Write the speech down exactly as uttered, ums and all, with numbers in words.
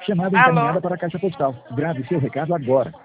Chamada Alô? encaminhada para a caixa postal. Grave seu recado agora.